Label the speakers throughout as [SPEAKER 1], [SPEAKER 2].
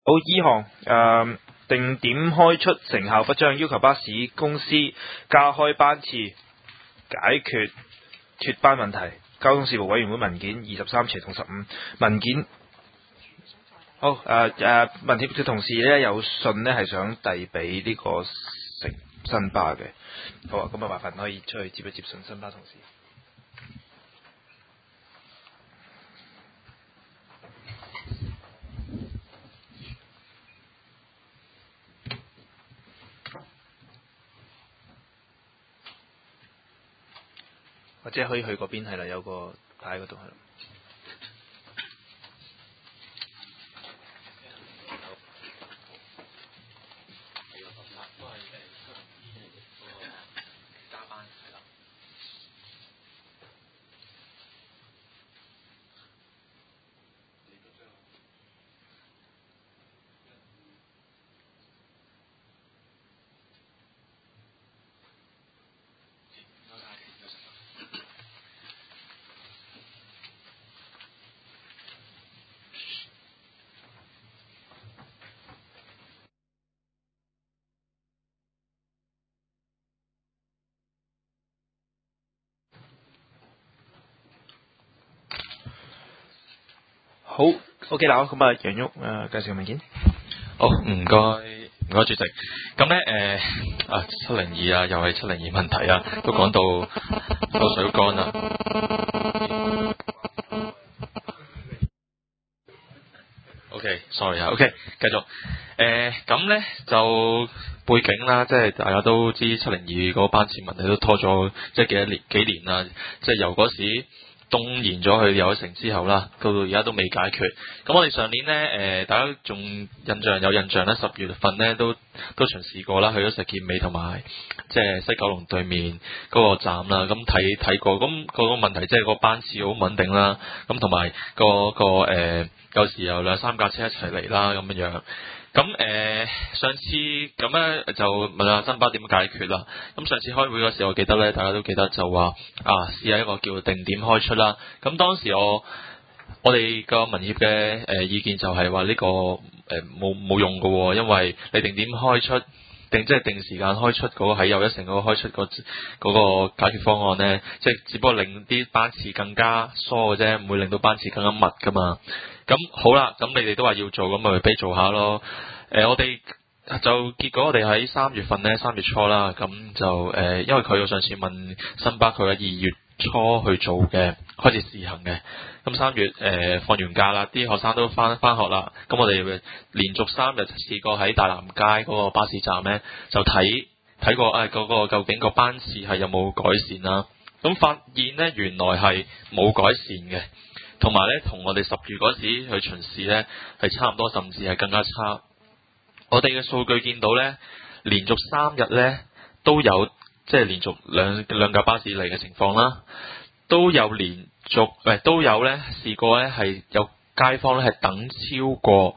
[SPEAKER 1] 好，依項定點開出成效不彰，要求巴士公司加開班次，解決脫班問題。交通事務委員會文件23/15文件。好，民協嘅同事呢，有信呢係想遞俾呢個新巴嘅。好啊，咁啊麻煩可以出去接一接信新巴同事。或者可以去嗰邊係啦，有個牌嗰度係啦。好 ，OK 啦，咁啊，楊旭介紹文件。
[SPEAKER 2] 好，唔該主席。咁咧702啊，又係702問題啊，都講到個水乾啊。OK，sorry 啊，OK，繼續。咁咧就背景啦，即係大家都知702嗰班次問題都拖咗即係幾年啦，即係由嗰時東延咗去又一城之後啦，到而家都未解決。咁我哋上年呢，大家仲有印象咧，10月份呢都巡視過啦，去咗石硤尾同埋即係西九龍對面嗰個站啦。咁睇過，咁個問題即係個班次好穩定啦。咁同埋有時有2-3架車一齊嚟啦，咁樣。咁上次咁咧就問下新巴點解決啦。咁上次開會嗰時，我記得咧，大家都記得就話試下一個叫定點開出啦。咁當時我哋個民協嘅意見就係話呢個冇用㗎喎，因為你定點開出即係定時間開出嗰個喺又一城嗰個開出嗰個解決方案咧，即係只不過令啲班次更加疏嘅啫，唔會令到班次更加密㗎嘛。咁好啦，咁你哋都話要做，咁咪俾做下咯。我哋就結果我哋喺3月份呢，3月初啦，咁就因為佢上次問新巴，佢喺2月初去做嘅，開始試行嘅。咁3月放完假啦，啲學生都翻學啦。咁我哋連續3日試過喺大南街嗰個巴士站呢，就睇過嗰個究竟個班次係有冇改善啦。咁發現呢，原來係冇改善嘅。同埋咧，同我哋10月嗰時去巡視咧，係差唔多，甚至係更加差。我哋嘅數據見到咧，連續3日咧都有即係連續兩架巴士嚟嘅情況啦，都有連續都有咧試過咧係有街坊咧係等超過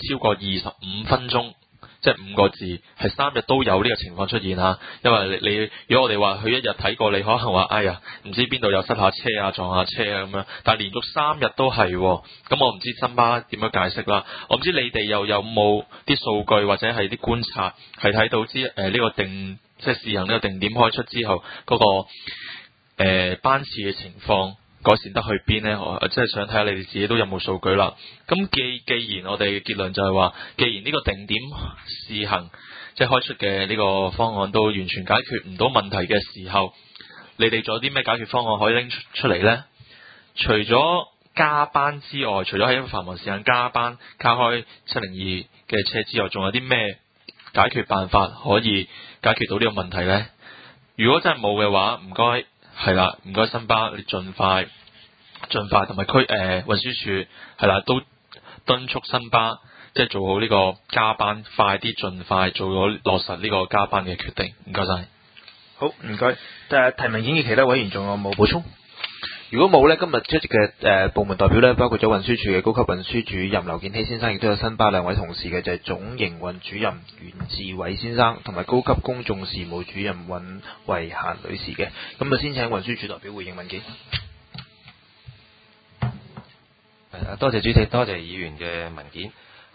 [SPEAKER 2] 25分鐘。即係5個字，係3日都有呢個情況出現嚇。因為你如果我哋話去一日睇過，你可能話哎呀，唔知邊度有塞下車啊、撞下車啊咁樣。但係連續3日都係，咁我唔知新巴點樣解釋啦。我唔知你哋又有冇啲數據或者係啲觀察，係睇到呢個即係試行呢個定點開出之後嗰個班次嘅情況改善得去邊呢？我即係想睇下你哋自己都有冇數據啦。咁既然我哋嘅結論就係話，既然呢個定點試行即係開出嘅呢個方案都完全解決唔到問題嘅時候，你哋仲有啲咩解決方案可以拎出嚟呢？除咗加班之外，除咗喺繁忙時間加班加開702嘅車之外，仲有啲咩解決辦法可以解決到呢個問題呢？如果真係冇嘅話，唔該。係啦，唔該新巴，你盡快同埋運輸署係啦，都敦促新巴即係做好呢個加班，快啲盡快做咗落實呢個加班嘅決定。唔該晒。
[SPEAKER 1] 好，唔該。提文件嘅其他委員仲有冇補充？如果冇呢，今日出席嘅部門代表呢，包括咗運輸署嘅高級運輸主任劉建熙先生，亦都有新巴2位同事嘅，就係總營運主任袁志偉先生，同埋高級公眾事務主任尹慧嫻女士嘅。咁啊，先請運輸署代表回應文件。
[SPEAKER 3] 多謝主席，多謝議員嘅文件。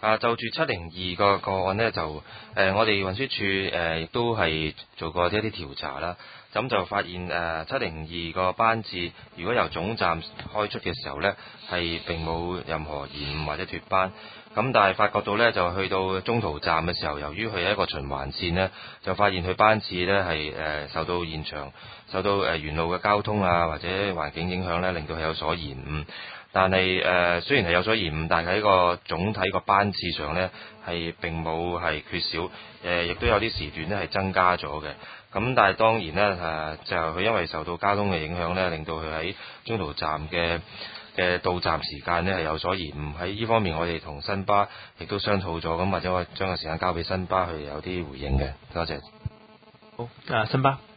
[SPEAKER 3] 就住702個案呢，就我哋運輸署亦都係做過一啲調查啦。咁就發現702個班次，如果由總站開出嘅時候呢，係並冇任何延誤或者脫班。咁但係發覺到呢，就去到中途站嘅時候，由於佢係一個循環線呢，就發現佢班次呢係受到現場受到沿路嘅交通啊或者環境影響呢，令到佢有所延誤。但係雖然係有所延誤，但係喺個總體個班次上呢，係並冇係缺少，亦都有啲時段呢係增加咗嘅。咁但係當然呢，就佢因為受到交通嘅影響呢，令到佢喺中途站嘅到站時間呢係有所延誤。喺呢方面，我哋同新巴亦都商討咗，咁或者我將個時間交俾新巴去有啲回應嘅。多謝。
[SPEAKER 1] 好，新巴。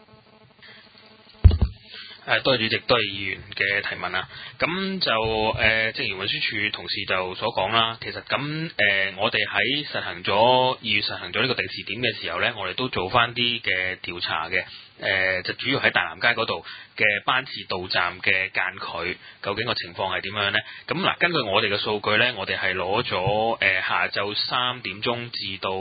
[SPEAKER 4] 多謝主席，多謝議員嘅提問啊。咁就正如運輸署同事就所講啦，其實咁我哋喺實行咗2月實行咗呢個定時點嘅時候呢，我哋都做翻啲嘅調查嘅。就主要喺大南街嗰度嘅班次到站嘅間距，究竟個情況係點樣呢？咁嗱，根據我哋嘅數據呢，我哋係攞咗下晝3點鐘至到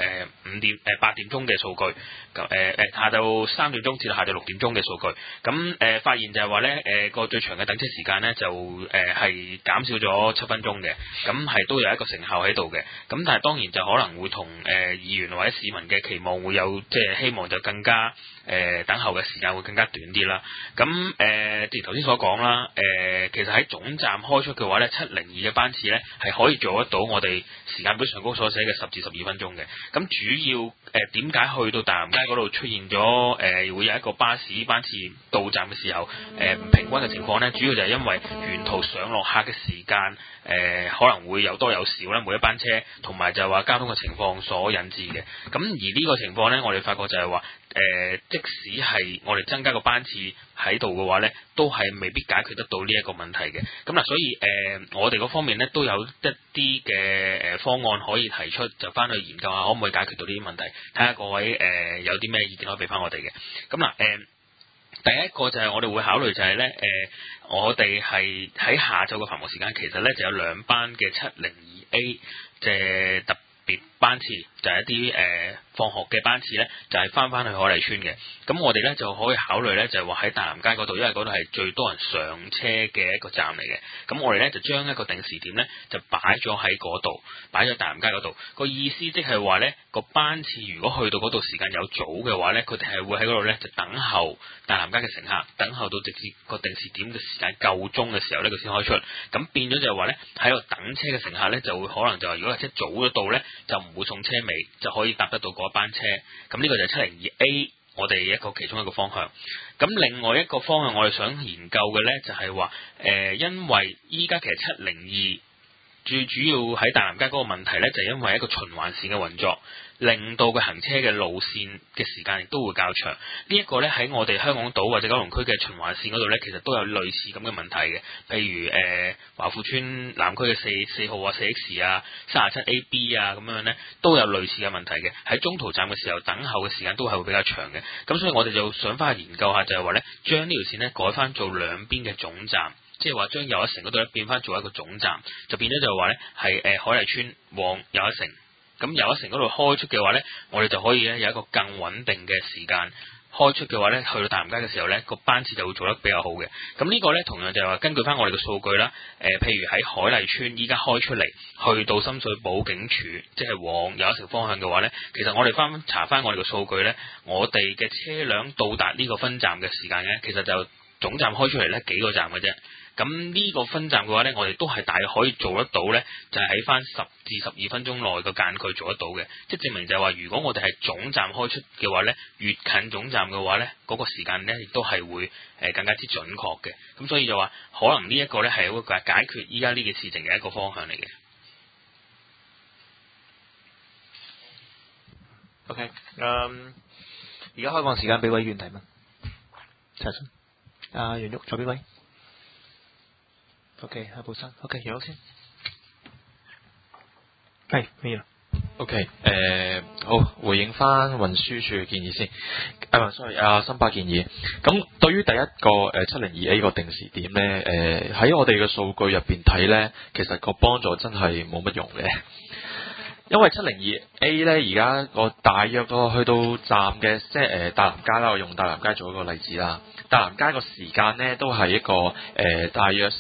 [SPEAKER 4] 8點鐘嘅數據，下晝3點鐘至到下晝6點鐘嘅數據。咁發現就係話呢，個最長嘅等車時間呢，就係減少咗7分鐘嘅，咁係都有一個成效喺度嘅。咁但係當然就可能會同議員或者市民嘅期望會有即係希望就更加等候嘅時間會更加短啲啦。咁正如頭先所講啦，其實喺總站開出嘅話呢，702嘅班次呢係可以做得到我哋時間表上高所寫嘅10至12分鐘嘅。咁主要點解去到大南街嗰度出現咗會有一個巴士班次到站嘅時候唔平均嘅情況呢？主要就係因為沿途上落客嘅時間可能會有多有少啦，每一班車，同埋就係話交通嘅情況所引致嘅。咁而呢個情況呢，我哋發覺就係話即使係我哋增加個班次喺度嘅話呢，都係未必解決得到呢一個問題嘅。咁嗱，所以我哋嗰方面呢，都有一啲嘅方案可以提出，就翻去研究下可唔可以解決到呢啲問題，睇下各位有啲咩意見可以俾翻我哋嘅。咁嗱第一個就係我哋會考慮就係呢，我哋係喺下晝嘅繁忙時間，其實呢就有2班嘅702A 嘅特別班次，就係一啲放學嘅班次呢，就係翻去海麗邨嘅。咁我哋呢就可以考慮呢，就係話喺大南街嗰度，因為嗰度係最多人上車嘅一個站嚟嘅。咁我哋呢就將一個定時點呢，就擺咗喺嗰度，擺咗大南街嗰度。個意思即係話呢，個班次如果去到嗰度時間有早嘅話呢，佢哋係會喺嗰度呢，就等候大南街嘅乘客，等候到直至個定時點嘅時間夠鐘嘅時候呢，佢先開出。咁變咗就係話呢，喺度等車嘅乘客呢，就會可能就係如果架車早咗到呢，就唔會送車尾，就可以搭得到嗰班車。咁呢個就係702A。我哋一個其中一個方向，咁另外一個方向我哋想研究嘅呢，就係話，因為依家其實702最主要喺大南街嗰個問題呢，就係因為一個循環線嘅運作，令到佢行車嘅路線嘅時間亦都會較長。呢一個呢，喺我哋香港島或者九龍區嘅循環線嗰度呢，其實都有類似咁嘅問題嘅。譬如華富村南區嘅4號啊、4X 啊、37AB 啊咁樣呢，都有類似嘅問題嘅。喺中途站嘅時候等候嘅時間都係會比較長嘅。咁所以我哋就想翻去研究下，就係話呢，將呢條線呢改翻做兩邊嘅總站。即係話將又一城嗰度咧變翻做一個總站，就變咗就係話咧係海麗邨往又一城，咁又一城嗰度開出嘅話咧，我哋就可以咧有一個更穩定嘅時間開出嘅話咧，去到大南街嘅時候咧個班次就會做得比較好嘅。咁呢個咧同樣就係話根據翻我哋嘅數據啦，譬如喺海麗邨依家開出嚟去到深水埗警署，即係往又一城方向嘅話咧，其實我哋查翻我哋嘅數據咧，我哋嘅車輛到達呢個分站嘅時間咧，其實就總站開出嚟咧幾個站嘅啫。咁呢個分站嘅話呢，我哋都係大概可以做得到呢，就係喺翻10至12分鐘內個間距做得到嘅，即係證明就係話，如果我哋係總站開出嘅話呢，越近總站嘅話呢，嗰個時間呢亦都係會更加之準確嘅。咁所以就話，可能呢一個呢係會解決依家呢件事情嘅一個方向嚟嘅。
[SPEAKER 1] OK，而家開放時間俾委員提問。查詢。楊旭，左邊位。OK，阿寶生。OK，楊旭先。係，咩啊？
[SPEAKER 2] OK， 好，回應翻運輸署嘅建議先。新巴建議。咁對於第一個702A 個定時點咧，喺我哋嘅數據入邊睇咧，其實個幫助真係冇乜用嘅。因為702A 咧，而家個大約個去到站嘅，即係大南街啦，我用大南街做一個例子啦。大南街個時間咧都係一個大約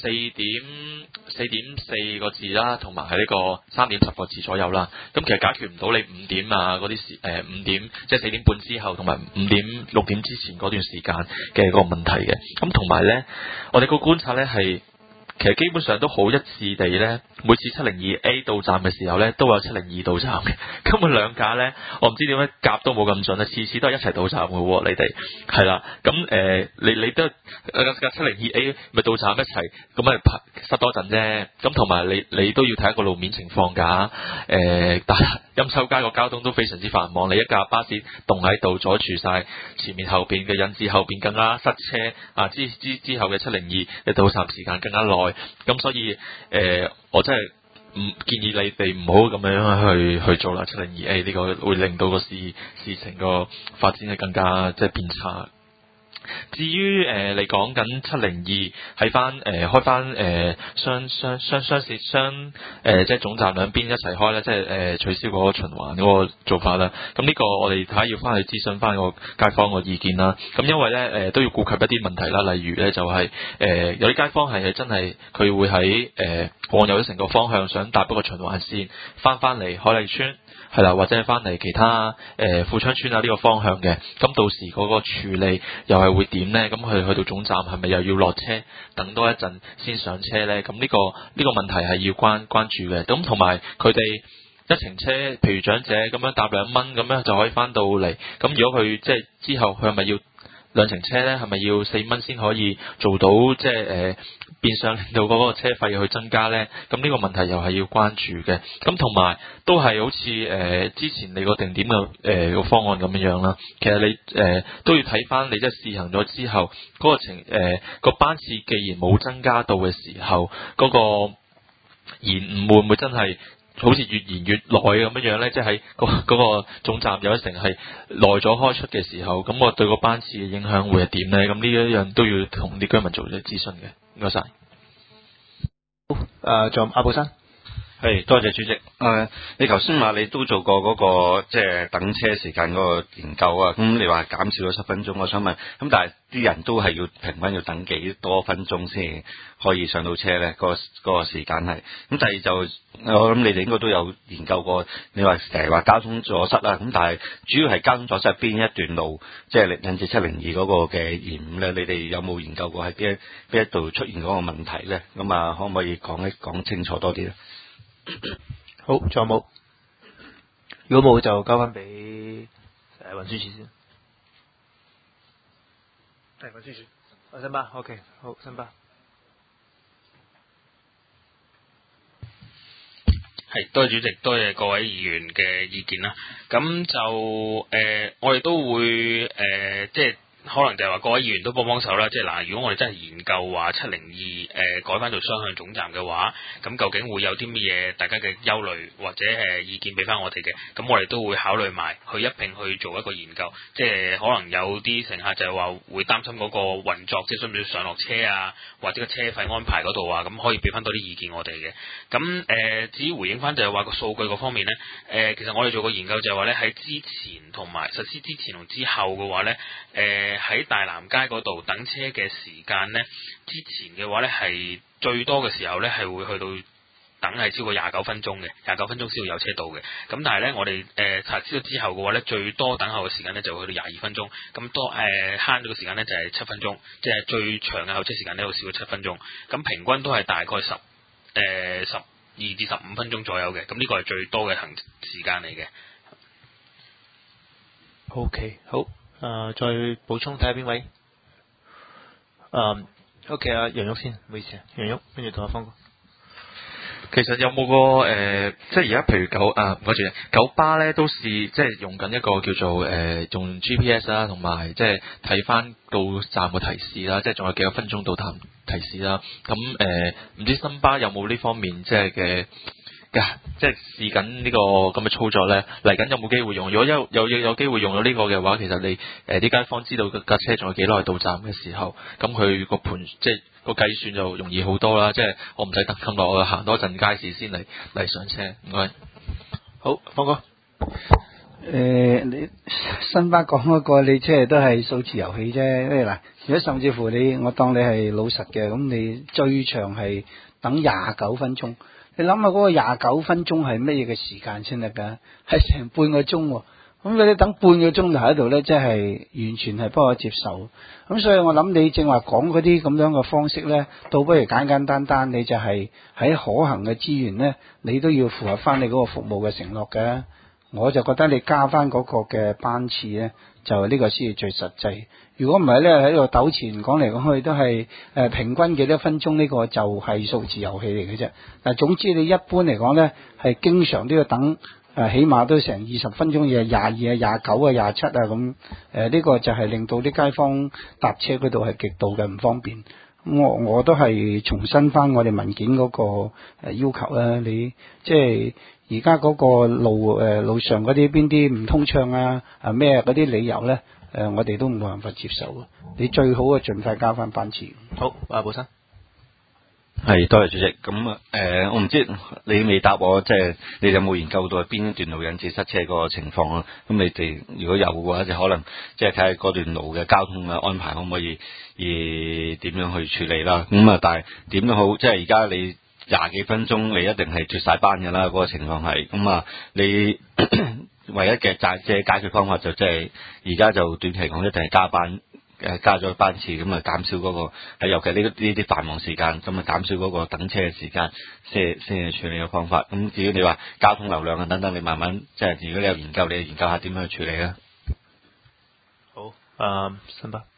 [SPEAKER 2] 4.4個字啦，同埋係呢個3.10個字左右啦。咁其實解決唔到你5點啊嗰啲5點即係4點半之後同埋5點6點之前嗰段時間嘅個問題嘅。咁同埋咧，我哋個觀察咧係。其實基本上都好一致地咧，每次702A 到站嘅時候咧，都有702到站嘅。根本兩架咧，我唔知點解夾都冇咁準啊！次次都係一齊到站嘅喎，你哋係啦。咁你都架702A 咪到站一齊，咁咪塞多陣啫。咁同埋你都要睇一個路面情況㗎。但陰秋街個交通都非常之繁忙，你一架巴士棟喺度阻住晒前面後邊嘅，引致後邊更加塞車啊！之後嘅702嘅到站時間更加耐。咁所以我真係唔建議你哋唔好咁樣去做啦。702A 呢個會令到個事情個發展係更加即係變差。至於你講緊702係翻開翻雙即係總站兩邊一齊開咧，即係取消嗰個循環嗰個做法啦。咁呢個我哋睇下要翻去諮詢翻個街坊個意見啦。咁因為咧都要顧及一啲問題啦，例如咧就係有啲街坊係真係佢會喺往右成個方向想搭一個循環線翻嚟海麗村。係啦，或者係翻嚟其他富昌村啊呢個方向嘅，咁到時嗰個處理又係會點呢？咁佢去到總站係咪又要落車等多一陣先上車呢？咁呢個問題係要關注嘅。咁同埋佢哋一程車，譬如長者咁樣搭2蚊咁樣就可以翻到嚟。咁如果佢即係之後佢係咪要兩程車呢？係咪要4蚊先可以做到即係變相令到嗰個車費去增加呢？咁呢個問題又係要關注嘅。咁同埋都係好似之前你個定點嘅個方案咁樣樣啦。其實你都要睇翻你即係試行咗之後嗰個班次，既然冇增加到嘅時候，嗰個延誤會唔會真係好似越延越耐咁樣樣咧？即係喺嗰個總站有一成係耐咗開出嘅時候，咁我對個班次嘅影響會係點咧？咁呢一樣都要同啲居民做啲諮詢嘅。唔該晒。
[SPEAKER 1] 好，仲有阿寶生。
[SPEAKER 5] 係，多謝主席。你頭先話你都做過嗰個即係等車時間嗰個研究啊，咁你話減少咗7分鐘，我想問，咁但係啲人都係要平均要等幾多分鐘先可以上到車咧？嗰個時間係。咁第二就我諗你哋應該都有研究過，你話成日話交通阻塞啦，咁但係主要係交通阻塞係邊一段路，即係引致702嗰個嘅延誤咧？你哋有冇研究過喺邊一度出現嗰個問題咧？咁啊，可唔可以講清楚多啲咧？
[SPEAKER 1] 好，仲有冇？如果冇就交翻俾運輸署先。係運輸署。新巴 ，OK， 好，新巴。
[SPEAKER 4] 係，多謝主席，多謝各位議員嘅意見啦。咁就我哋都會即係。可能就係話各位議員都幫手啦，即係嗱，如果我哋真係研究話702改翻做雙向總站嘅話，咁究竟會有啲乜嘢大家嘅憂慮或者意見俾翻我哋嘅？咁我哋都會考慮埋去一併去做一個研究，即係可能有啲乘客就係話會擔心嗰個運作，即係需唔需要上落車啊，或者個車費安排嗰度啊，咁可以俾翻多啲意見我哋嘅。咁至於回應翻就係話個數據嗰方面呢，其實我哋做個研究就係話呢，喺之前同埋實施之前同之後嘅話呢。喺大南街嗰度等車嘅時間呢，之前嘅話呢係最多嘅時候呢係會去到等係超過29分鐘嘅，29分鐘先會有車到嘅。咁但係呢，我哋實施咗之後嘅話呢，最多等候嘅時間呢就會去到22分鐘。咁多慳咗嘅時間呢就係7分鐘，即係最長嘅候車時間呢會少咗7分鐘。咁平均都係大概12至15分鐘左右嘅。咁呢個係最多嘅行時間嚟嘅。
[SPEAKER 1] OK， 好。再補充睇下邊位？OK， 楊旭先，唔好意思，楊旭，跟住同阿方哥。
[SPEAKER 2] 其實有冇個即係而家譬如九巴咧都試即係用緊一個叫做用 GPS 啦，同埋即係睇翻到站嘅提示啦，即係仲有幾多分鐘到站提示啦。咁唔知新巴有冇呢方面即係即係試緊呢個咁嘅操作咧，嚟緊有冇機會用？如果有機會用到呢個嘅話，其實你啲街坊知道架車仲有幾耐到站嘅時候，咁佢個盤即係個計算就容易好多啦。即係我唔使等咁耐，我行多陣街市先嚟上車。唔該。
[SPEAKER 1] 好，方哥。
[SPEAKER 6] 你新巴講嗰個，你即係都係數字遊戲啫。因為嗱，如果甚至乎我當你係老實嘅，咁你最長係等29分鐘。你諗下嗰個29分鐘係乜嘢嘅時間先得㗎？係成半個鐘喎。咁你等半個鐘頭喺度咧，即係完全係不可接受。咁所以我諗你正話講嗰啲咁樣嘅方式咧，倒不如簡簡單單，你就係喺可行嘅資源咧，你都要符合翻你嗰個服務嘅承諾嘅。我就覺得你加翻嗰個嘅班次咧，就呢個先係最實際。如果唔係咧，喺度糾纏講嚟講去都係平均幾多分鐘，呢個就係數字遊戲嚟嘅啫。但總之你一般嚟講咧，係經常都要等起碼都成20分鐘，嘢22啊、29啊、27啊咁。呢個就係令到啲街坊搭車嗰度係極度嘅唔方便。我都係重申翻我哋文件嗰個要求啦。你即係而家嗰個路上嗰啲邊啲唔通暢啊咩嗰啲理由咧，我哋都冇辦法接受。你最好啊，盡快加翻班次。
[SPEAKER 1] 好，寶生。
[SPEAKER 5] 係，多謝主席。咁我唔知你未答我，即係你有冇研究到邊一段路引致塞車嗰個情況啊？咁你哋如果有嘅話，就可能即係睇下嗰段路嘅交通嘅安排可唔可以點樣去處理啦？咁但係點都好，即係而家你20幾分鐘，你一定係脫晒班㗎啦。嗰個情況係咁你唯一嘅解決方法就即係而家就短期講一定係加班。加咗班次，咁啊減少嗰個尤其呢啲繁忙時間，咁啊減少嗰個等車嘅時間，先係處理嘅方法。咁至於你話交通流量啊等等，你慢慢即係如果你有研究，你研究下點樣去處理啦。
[SPEAKER 1] 好，新巴。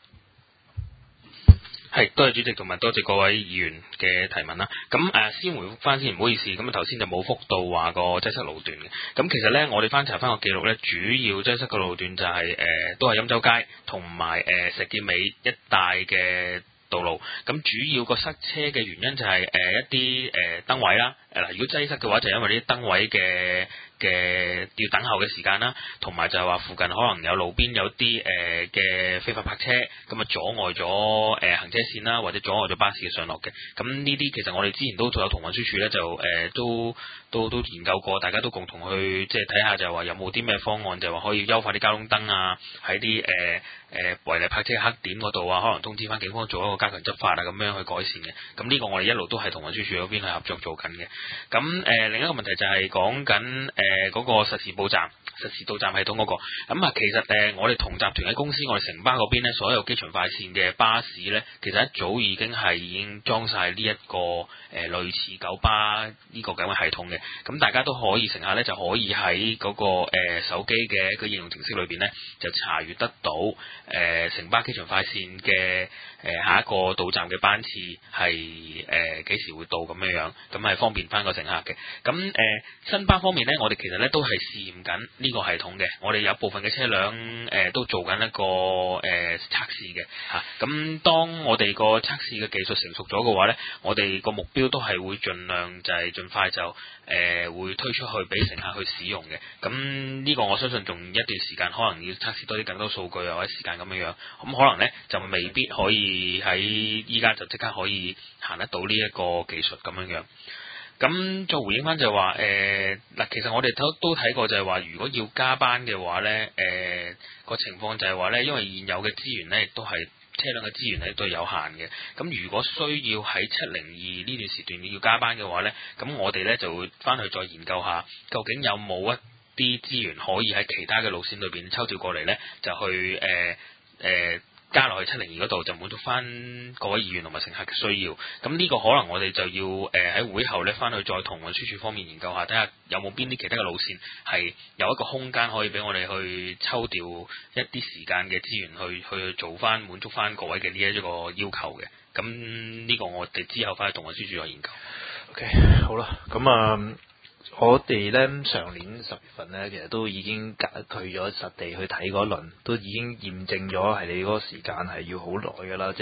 [SPEAKER 4] 係，多謝主席同埋多謝各位議員嘅提問啦。咁先回覆翻先，唔好意思，咁頭先就冇覆到話個擠塞路段嘅。咁其實咧，我哋翻查翻個記錄咧，主要擠塞嘅路段就係都係欽州街同埋石硤尾一帶嘅道路。咁主要個塞車嘅原因就係一啲燈位啦。如果擠塞嘅話，就因為呢啲燈位嘅要等候嘅時間啦，同埋就係話附近可能有路邊有啲嘅非法泊車，咁啊阻礙咗行車線啦，或者阻礙咗巴士嘅上落嘅。咁呢啲其實我哋之前都有同運輸署咧就都研究過，大家都共同去即係睇下就係話有冇啲咩方案，就係話可以優化啲交通燈啊，喺啲違例泊車黑點嗰度啊，可能通知翻警方做一個加強執法啊，咁樣去改善嘅。咁呢個我哋一路都係同運輸署嗰邊去合作做緊嘅。咁另一個問題就係講緊嗰個實時到站系統嗰個。咁其實我哋同集團嘅公司，我哋城巴嗰邊咧，所有機場快線嘅巴士咧，其實一早已經裝晒呢一個類似九巴呢個咁嘅系統嘅。咁大家都可以乘客咧就可以喺嗰個手機嘅一個應用程式裏邊咧，就查閲得到城巴機場快線嘅下一個到站嘅班次係幾時會到咁樣，咁係方便翻個乘客嘅。咁新巴方面咧，我哋其實咧都係試驗緊呢個系統嘅。我哋有部分嘅車輛都做緊一個測試嘅嚇。咁當我哋個測試嘅技術成熟咗嘅話咧，我哋個目標都係會盡量就係盡快就會推出去俾乘客去使用嘅。咁呢個我相信仲一段時間，可能要測試多啲更多數據或者時間咁樣。咁可能咧就未必可以喺依家就即刻可以行得到呢一個技術咁樣。咁再回應翻就係話其實我哋都睇過就係話，如果要加班嘅話咧，個情況就係話咧，因為現有嘅資源咧亦都係車輛嘅資源咧都係有限嘅。咁如果需要喺702呢段時段要加班嘅話咧，咁我哋咧就會翻去再研究下，究竟有冇一啲資源可以喺其他嘅路線裏邊抽調過嚟咧，就去加落去702嗰度，就滿足翻各位議員同埋乘客嘅需要。咁呢個可能我哋就要喺會後咧翻去再同運輸署方面研究下，睇下有冇邊啲其他嘅路線係有一個空間可以俾我哋去抽調一啲時間嘅資源去做翻滿足翻各位嘅呢一個要求嘅。咁呢個我哋之後翻去同運輸署再研究。
[SPEAKER 1] OK， 好啦，咁我哋咧上年10月份咧，其實都已經去咗實地去睇嗰輪，都已經驗證咗係你嗰個時間係要好耐㗎啦，即係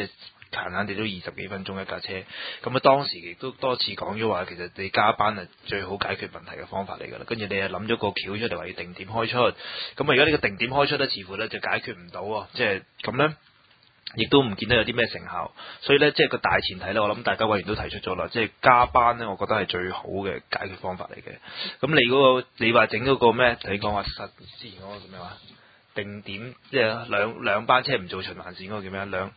[SPEAKER 1] 閒閒地都20幾分鐘一架車。咁啊當時亦都多次講咗話，其實你加班係最好解決問題嘅方法嚟㗎啦。跟住你又諗咗個橋出嚟話要定點開出，咁啊而家呢個定點開出咧，似乎咧就解決唔到喎，即係咁咧。亦都唔見得有啲咩成效，所以咧即係個大前提咧，我諗大家委員都提出咗啦，即係加班咧，我覺得係最好嘅解決方法嚟嘅。咁你嗰個你話整嗰個咩？你講話之前嗰個叫咩話？定點即係兩班車唔做循環線嗰個叫咩？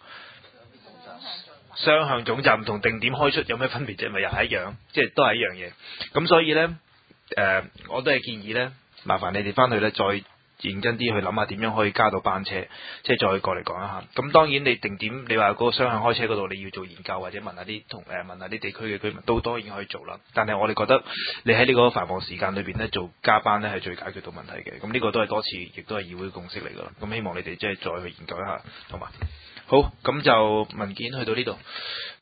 [SPEAKER 1] 雙向總站同定點開出有咩分別啫？咪又係一樣，即係都係一樣嘢。咁所以咧，我都係建議咧，麻煩你哋翻去咧再認真啲去諗下點樣可以加到班車，即係再過嚟講一下。咁當然你定點，你話嗰個雙向開車嗰度你要做研究或者問下啲問下啲地區嘅居民都當然可以做啦。但係我哋覺得你喺呢個繁忙時間裏邊咧做加班咧係最解決到問題嘅。咁呢個都係多次亦都係議會共識嚟㗎啦。咁希望你哋即係再去研究一下，好嘛？好，咁就文件去到呢度。